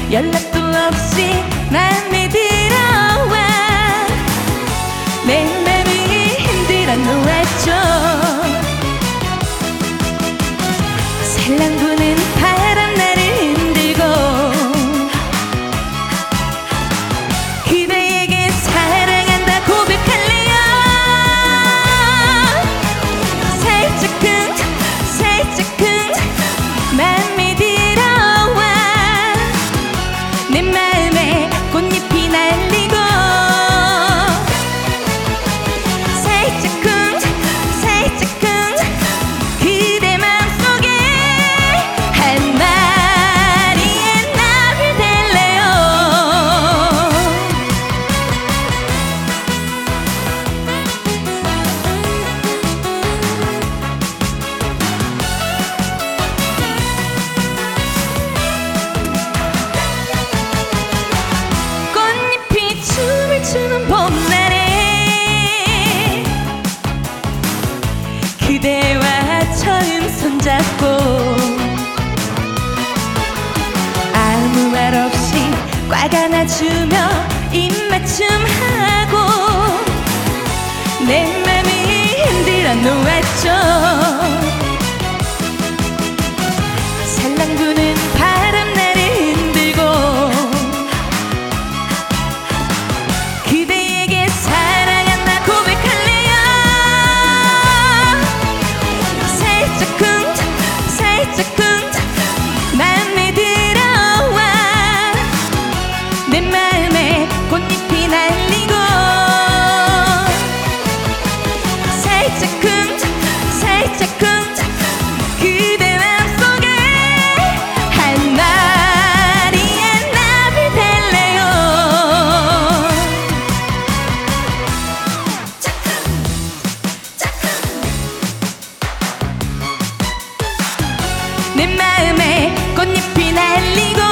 연락도 없이 맘에 들어와 내 맘이 힘들어 놓았죠. 살랑 부는 바람 나를 흔들고 그대에게 사랑한다 고백할래요. 살짝쿵 맘에 들어와 내 마음에 꽃잎이 날리고 살짝쿵 그대 맘속에 한 마리의 나비 될래요. 꽃잎이 춤을 추는 봄날에 그대와 처음 손잡고 아무 말 없이 꽉 안아주며 입맞춤하고 내 맘이 흔들어 놓았죠. 살랑 부는 바람 나를 흔들고 그대에게 사랑한다 고백할래요. 살짝쿵 맘에 들어와 내 마음에 꽃잎이 날리고 살짝쿵 그대 맘속에 한 마리의 나비 될래요. 내 마음에 꽃잎이 날리고